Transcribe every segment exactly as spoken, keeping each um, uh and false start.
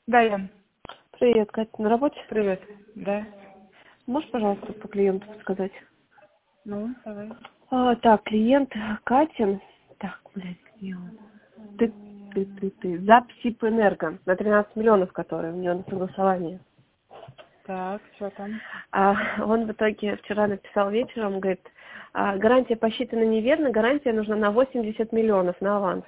Да, Ян. Привет, Катя, на работе? Привет. Да. Можешь, пожалуйста, по клиенту сказать? Ну, давай. А, так, клиент Катин. Так, блядь, где он? Ты, ты, ты, ты. Запсипэнерго на тринадцать миллионов, которые у нее на согласовании. Так, что там? А, он в итоге вчера написал вечером, говорит, а, гарантия посчитана неверно, гарантия нужна на восемьдесят миллионов на аванс.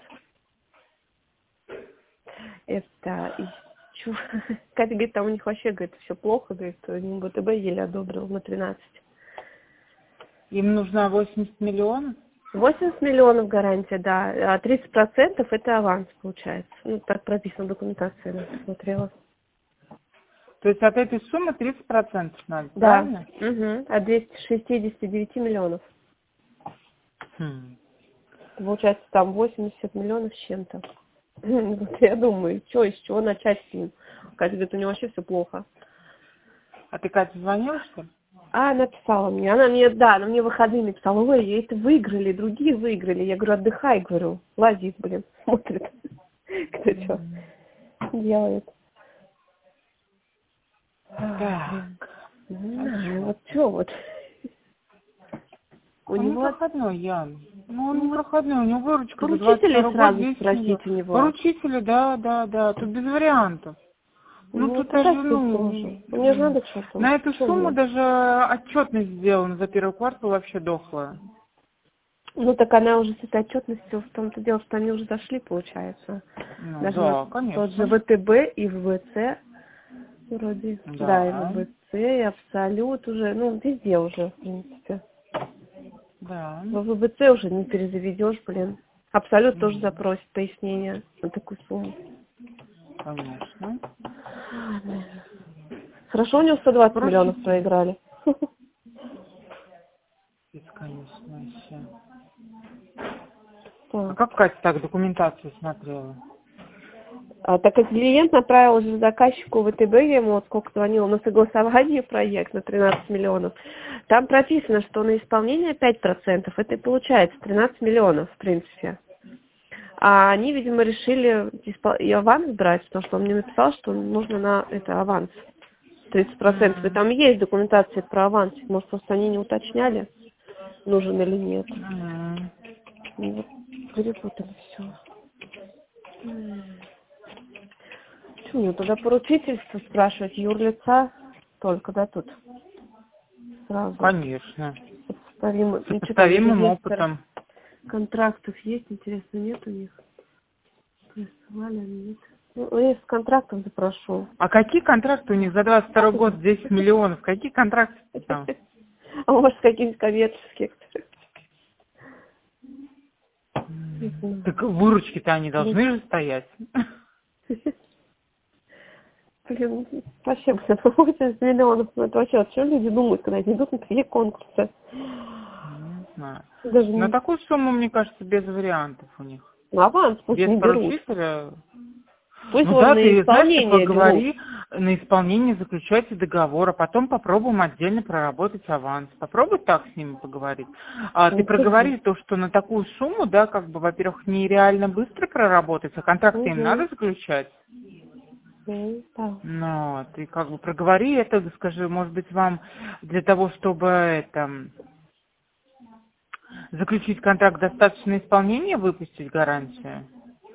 Это и чё? Катя говорит, там у них вообще, говорит, все плохо, говорит, ВТБ еле одобрил на тринадцать. Им нужно восемьдесят миллионов? восемьдесят миллионов гарантия, да, а тридцать процентов это аванс получается. Ну, так прописано в документации, я посмотрела. То есть от этой суммы тридцать процентов надо, Да, правильно? угу. От двухсот шестидесяти девяти миллионов. Хм. Получается там восемьдесят миллионов с чем-то. Вот я думаю, что, с чего начать с ним? Катя говорит, у него вообще все плохо. А ты, Катя, звонила, что ли? А, написала мне. Она мне, да, она мне в выходные написала, ой, это выиграли, другие выиграли. Я говорю, отдыхай, говорю, лазит, блин, смотрит, кто что делает. Так. Не А знаю, чё? вот что вот. У Он не него, проходной, Ян. Ну, он ну не вот, проходной, у него выручка за двадцать поручителей второй год сразу десять миллионов. спросить у него. Поручители, да, да, да, тут без вариантов. Ну, Ну, тут вот даже, обратись ну, тоже. Мне же надо что-то. на эту Что сумму мне? даже отчетность сделана за первый квартал вообще дохлая. Ну, так она уже с этой отчетностью, в том-то дело, что они уже зашли, получается. Ну, Даже на да, тот же конечно. ВТБ и ВВЦ, вроде, да, и Да, ВВЦ, и Абсолют уже, ну, везде уже, в принципе. да. В ВВЦ уже не перезаведешь, блин. Абсолют тоже М, запросит пояснение на такую сумму. Конечно. Хорошо, у него сто двадцать миллионов Поручители. проиграли. Бесконечно вообще. А Так. как Катя так документацию смотрела? А, так как клиент направил уже заказчику ВТБ, я ему вот сколько звонила, на согласование проект на тринадцать миллионов. Там прописано, что на исполнение пять процентов, это и получается тринадцать миллионов, в принципе. А они, видимо, решили испол- и аванс брать, потому что он мне написал, что нужно на это аванс тридцать процентов. И М, там есть документация про аванс. Может, просто они не уточняли, нужен или нет. м. И вот перепутали все. Что мне тогда поручительство спрашивать? Юрлица только, да, тут сразу. Конечно. Сопоставимо. С И что там, сопоставимым реестр опытом. контрактов есть? Интересно, нет у них? Присылали они, нет? Ну, реестр контрактов запрошу. А какие контракты у них за двадцать второй год десять миллионов? Какие контракты там? А может, какие-нибудь коммерческие? Не М, знаю. Так выручки-то они должны же стоять. Блин, вообще, блин, восемьдесят миллионов, ну это вообще, что люди думают, когда они идут на такие конкурсы? Не знаю. Даже На не... такую сумму, мне кажется, без вариантов у них. Ну, аванс пусть Без не берут. поручителя. Пусть Ну он да, на ты знаешь, ты исполнение берут. поговори на исполнение, заключайте договор, а потом попробуем отдельно проработать аванс. Попробуй так с ними поговорить. А ты Угу. проговори то, что на такую сумму, да, как бы, во-первых, нереально быстро проработать, а контракты им Угу. надо заключать. Ну, да. Но ты как бы проговори это, скажи, может быть, вам для того, чтобы это заключить контракт, достаточно исполнения выпустить гарантию?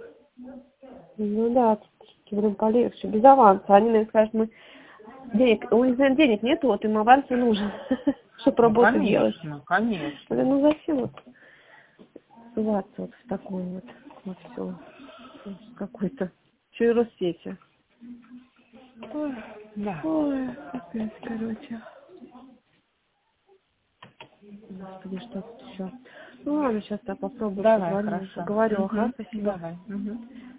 Ну да, блин, полегче, без аванса. Они мне скажут, мы денег, у них, наверное, денег нету, вот им аванс и нужен, чтобы Ну, работу делать. конечно, Блин, конечно. ну зачем вот ссылаться вот в такой вот, вот все, какой-то, что и Россети. Ой, да. Ой, опять, короче. Господи, что тут еще? Ну ладно, сейчас я попробую Давай, позвоню, хорошо. поговорю, ага, Угу. спасибо. Давай. Угу.